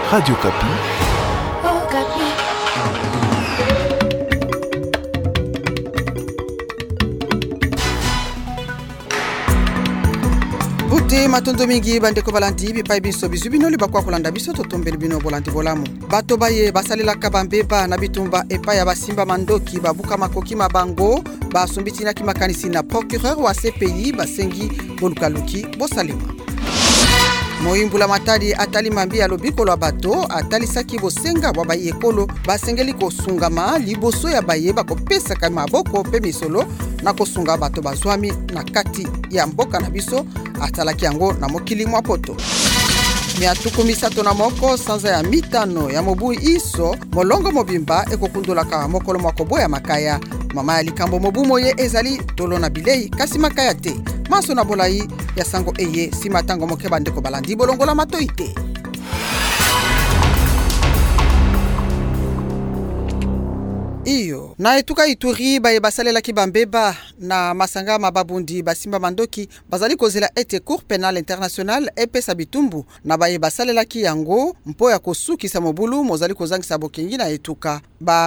Radio Kapi. Bute matondo mingi bandeko balandi bipai biso bizu bino libakwa kolanda biso totombeli bino bolandi bolamu. Bato baye basalela kabambeba na bitumba epa ya basimba mandoki babuka makoki mabango basumbitina kimakanisi na procureur wa CPI basengi bolukaluki bosalema. Moimbula matadi atali mambi ya lobiko lwa bato atali saki bosenga wa baye ekolo basengeli kosungama liboso ya baye bakopesa kama maboko pe misolo na kosunga bato bazwami na kati ya mboka na biso atalaki yango na mokili mwa poto. Miatuku misato na moko sanza ya mitano ya mobu iso molongo mobimba ekokundolaka mokolo mwakobo ya makaya. Mama ya likambo mobu moye ezali tolo na bilei kasi makaya te. Maso na bolai ya sango eye si matango moke bandeko balandi bolongola matoite. Iyo na etuka Ituri baye basalela kibambeba na masanga mababundi basimba mandoki bazali kozela ete Cour pénale internationale epesa bitumbu na baye basalela ki yango mpo ya kosukisa mobulu mozali kozangisa bokengi na etuka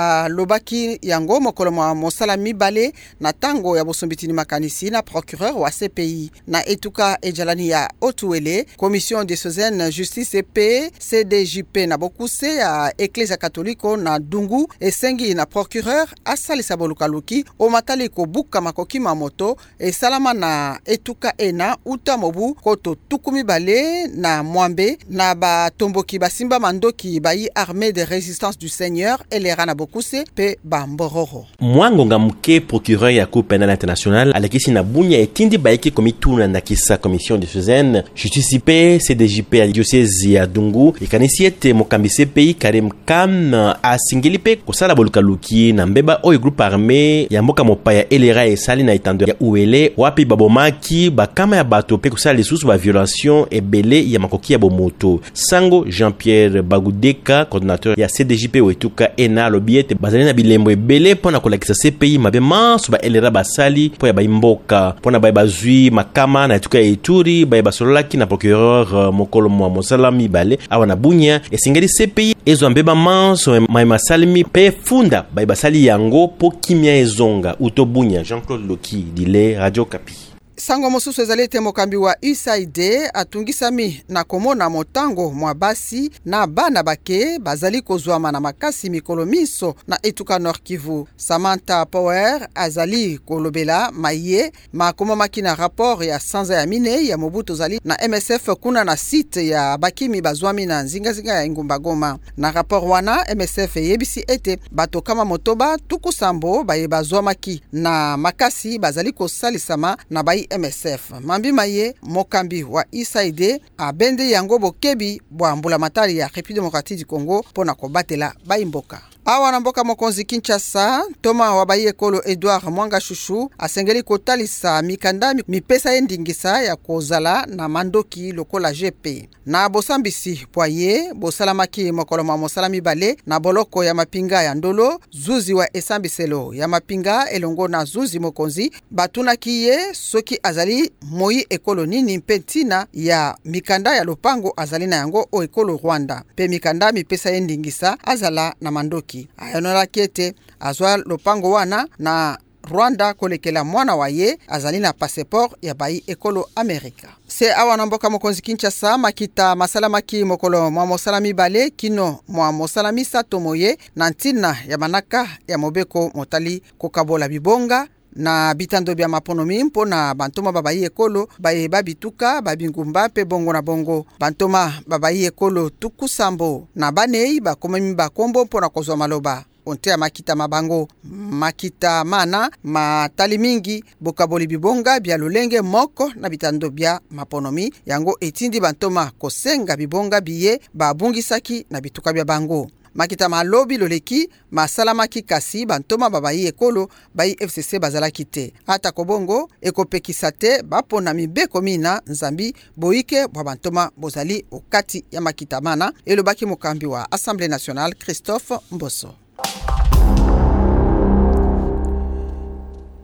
balobaki yango mokolo mwa mosala mibale na tango ya bosombitini makanisi na procureur wa CPI na etuka ejalani ya Otuele Commission diocésaine justice EP CDJP na bokuse ya Ecclesia Catholique na Dungu esengi na procureur asalisa bolukaluki o matali ko buka makoki mamoto esalama na etuka ena uta mobu koto tukumi bale na mwambe na batomboki basimba mandoki bayi armée de résistance du Seigneur elera na bokuse pe bambororo. Mwangonga mke procureur ya Cour pénale internationale alekisi na bunya etindi baiki komituna na kisa commission diocésaine justice pe CDJP ya diocèse ya Dungu ikanisi ete mokambi CPI Karim Khan asingeli pe kosala bolukaluki na mbeba oyo groupe armé ya mboka mopaya elera esali na itando ya uele wapi babomaki bakama ya bato pe kosala lisusu ba violation ebele ya makoki ya bomoto. Sango Jean-Pierre Bagudeka coordinateur ya CDJP wetuka ena lobiete bazali na bilembo ebele pona kolakisa CPI mabe manso ba elera basali po ya baimboka pona ba bazui makama na etuka ya Ituri ba basololaki na procureur mokolo mwa mosala mibale awa na bunya esingeli CPI ezo mbeba manso masalimi pe funda ba basali yango po kimia ezonga utobunya. Jean-Claude Loki dile Radio Kapi. Sango mosusu ezalete mokambi wa USAID atungisami na komona motango mwa basi na bana bake bazali kozwama na makasi mikolo miso na etuka Nord Kivu. Samantha Power azali kolobela maye makoma makina rapport ya sanza ya mine ya Mobutu zali na MSF kuna na site ya bakimi bazwami na nzinga ya Ngumba Goma. Na rapport wana MSF yebisi ete bato kama motoba tukusambo baye bazwamaki na makasi bazali kosalisama na bayi MSF. Mambi maye mokambi wa USAID abende yango bokebi bwambula matari ya République démocratique du Congo pona kobatela baimboka. Awa na mboka mokonzi Kinshasa, Toma wa bayi ekolo Edouard Mwanga Chouchou asengeli kotalisa mikanda mipesa endingisa ya kozala na mandoki lokola GP. Na bosambisi poye bosalamaki mokolo mwa mosala mibale na boloko ya mapinga ya ndolo zuzi wa esambiselo ya mapinga elongo na zuzi mokonzi batunaki ye soki azali moi ekolo nini mpentina ya mikanda ya lopango azali na yango o ekolo Rwanda pe mikanda mipesa endingisa azala na mandoki. Ayanola kiete azwa lopango wana na Rwanda kolekela mwana waye azali na passeport ya bayi ekolo Amerika. Se awa na mboka mokonzi Kinshasa makita masalamaki mokolo mwa mosala mibale kino mwa mosala misato moye na ntina ya manaka ya mobeko motali kokabola bibonga na bitando bya maponomi mpona bantoma babayi ekolo baye babituka babingumba pe bongo na bongo bantoma babayi ekolo tukusambo na banei bakomemi bakombo mpona kozwa maloba onte ya makita mabango makita mana matali mingi bokaboli bibonga bya lolenge moko na bitando bya maponomi yango etindi bantoma kosenga bibonga biye babungisaki na bituka bya bango. Makita malobi loleki masalamaki kasi bantoma babayi ekolo bayi FCC bazalaki te. Ata kobongo ekopekisa te bapona mibeko mina nzambi boike bwa bantoma bozali okati ya makita mana elobaki mokambi wa Assemblée nationale Christophe Mboso.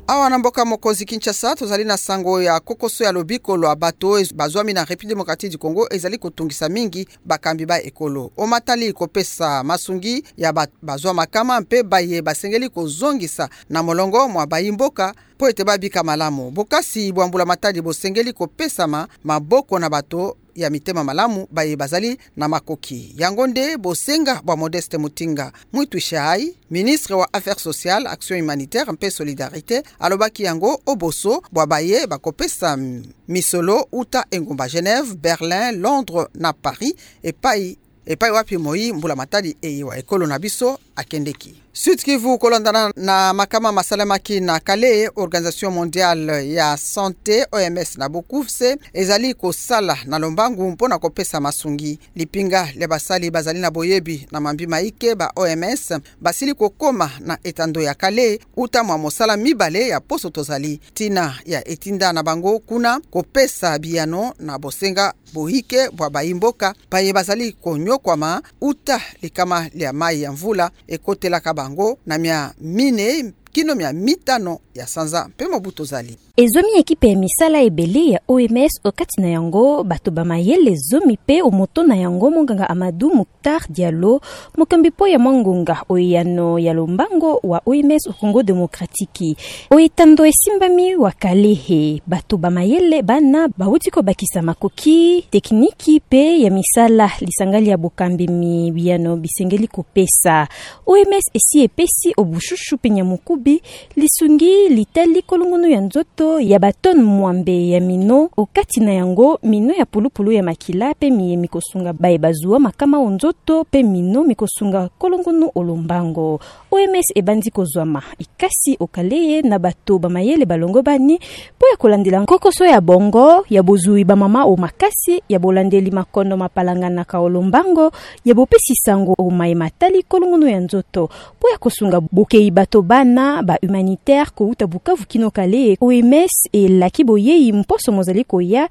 Awa na mboka mokonzi Kinshasa tozali na sango ya kokoso ya lobiko lwa bato bazwami na République démocratique du Congo ezali kotungisa mingi bakambi ba ekolo. Omatali kopesa masungi ya bazwa makama mpe baye basengeli kozongisa na molongo mwa bayimboka po ete babika malamu. Bokasi bwambula matadi bosengeli kopesa maboko na bato ya mitema malamu baye bazali na makoki. Yango nde bosenga bwa Modeste Mutinga Mwitushai, ministre wa Affaires sociales, Action humanitaire mpe solidarité, alobaki yango oboso bwa baye bakopesa misolo uta engumba Genève, Berlin, Londres na Paris epai wapi moi mbula matadi wa ekolo na biso akendeki. Sud Kivu kolondana na makama masalamaki na Kale, Organisation mondiale ya santé OMS na Bokufse ezali kosala na lombangu mpona kopesa masungi. Lipinga le basali bazali na boyebi na mambi maike ba OMS basili kokoma na etando ya Kale uta mwa mosala mibale ya poso tozali tina ya etinda na bango kuna kopesa biano na bosenga bohike bwa baimboka paye bazali konyokwama uta likama lia mai ya mvula ekotelaka bango na mia mine kino mia mitano ya sanza mpe mobuto zali. Ezomi ekipe ya misala ebele ya OMS okati na yango bato bamayele zomi pe omoto na yango monganga Amadou Mouktar Diallo mokambi po ya mwangonga oyano ya lombango wa OMS au Congo démocratique. Oitando esimbami wa Kalehe bato bamayele bana bawutiko bakisa makoki tekniki pe ya misala lisangali ya bokambi mibiano bisengeli kopesa. OMS esi epesi obushushu penya mukubi lisungi litali kolunguno ya nzoto ya baton mwambe ya mino okati na yango mino ya pulupulu ya makila pe miye mikosunga bae bazua makama onzoto pe mino mikosunga kolongunu olombango. OMS ebandi kozwama ikasi okaleye na bato bamayele balongo bani po ya kolandela nkokoso ya bongo ya bozui ba mama o makasi ya bolandeli makondo mapalanga na kaolombango ya bopesi sango o mai matali kolongunu ya nzoto po ya kosunga bokei bato bana ba humanitaire ko uta Bukavu kino Kale. OMS e laki boyei mposo mozali koya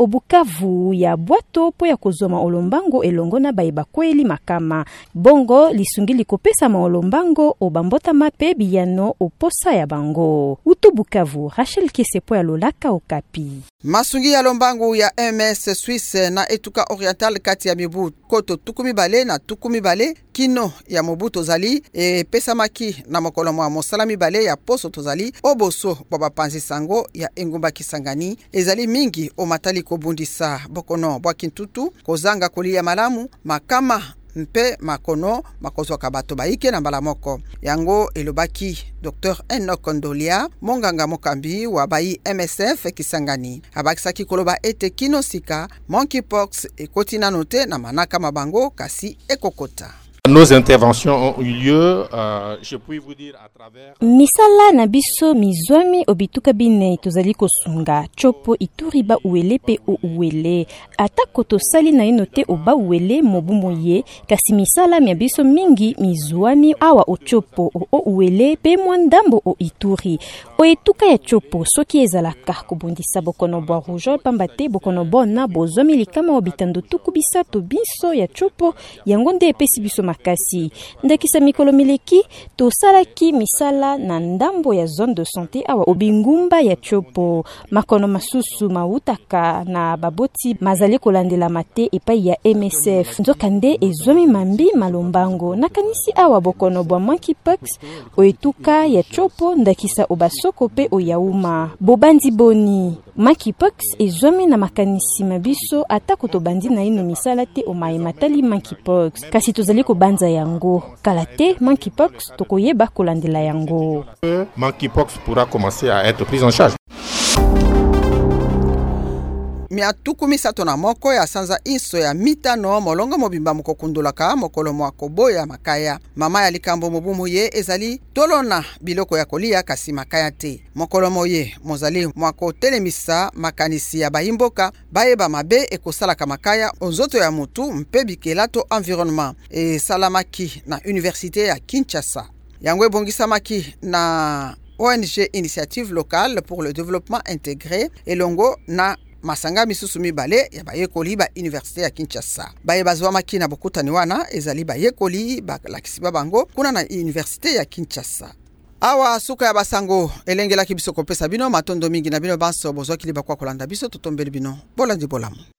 obukavu ya bwato po ya kozoma olombango elongo na baeba kweli makama bongo lisungili kopesa maolombango obambota mape biyano oposa ya bango. Uto Bukavu, Rachel Kesepo ya Lolaka Okapi. Masungi ya lombangu ya MS Suisse na etuka oriental kati ya mibu koto tukumi bale na tukumi bale kino ya mobuto zali pesa maki na mokolo mwa mosalami bale ya poso tozali oboso baba panzi sango ya engumba Kisangani ezali mingi o matali kobundisa bokono bwa Kintutu kozanga kolia malamu makama mpe makono makozwa kabato baike na mbala moko yango elobaki Dr Enoch Ndolia monganga mokambi wa bayi MSF Kisangani abakisaki koloba ete kinosika monkeypox ekotina note na manaka mabango kasi ekokota. Nos interventions ont eu lieu, je puis vous dire à travers misala na biso mizwami obituka bine tozali kosunga chopo ituriba uele pe o uele atako tosali na inote oba uele mobumoye kasi misala mya biso mingi mizwami awa ochopo o uele pe mwandambo o ituri o etuka ya chopo soki ezalaka kobondisa bokono bwa rouge pambate bokono bona bozwami likama obitando tukubisa to biso ya chopo yango nde epesi biso makasi ndakisa mikolo mileki to salaki misala na ndambo ya zone de santé awa obingumba ya chopo makono masusu mautaka na baboti mazali kolandela mate epai ya MSF nzokande ezwami mambi malombango nakanisi awa bokono bwa monkeypox oetuka ya chopo ndakisa obasoko pe oyauma bobandi boni monkeypox ezwami na makanisi mabiso atako to bandi na ino misala te omai matali monkeypox kasi tozali kobanza yango kalate monkeypox tokoyeba kolandela yango. Monkeypox pourra commencer à être prise en charge. Miatukumi sato na moko ya sanza inso ya mitano molongo mobimba mokokundulaka mokolo mwa koboya makaya mama ya likambo mobumu ye ezali tolona biloko ya kolia kasi makaya te mokolo moye mozali mwako telemisa makanisi ya baimboka baeba mabe ekosalaka makaya onzoto ya mutu mpe bikelato environnement e salamaki na université ya Kinshasa yango ebongisamaki na ONG Initiative Locale pour le Développement Intégré elongo na masanga misusu mibale ya bayekoli ba université ya Kinshasa. Baye bazwa makina bokutani wana ezali bayekoli ba lakisiba bango kuna na université ya Kinshasa. awa suka ya basango elengelaki biso kopesa bino matondo mingi na bino banso bozwaki liba kwa kolanda biso totombeli bino bolandi bolamu.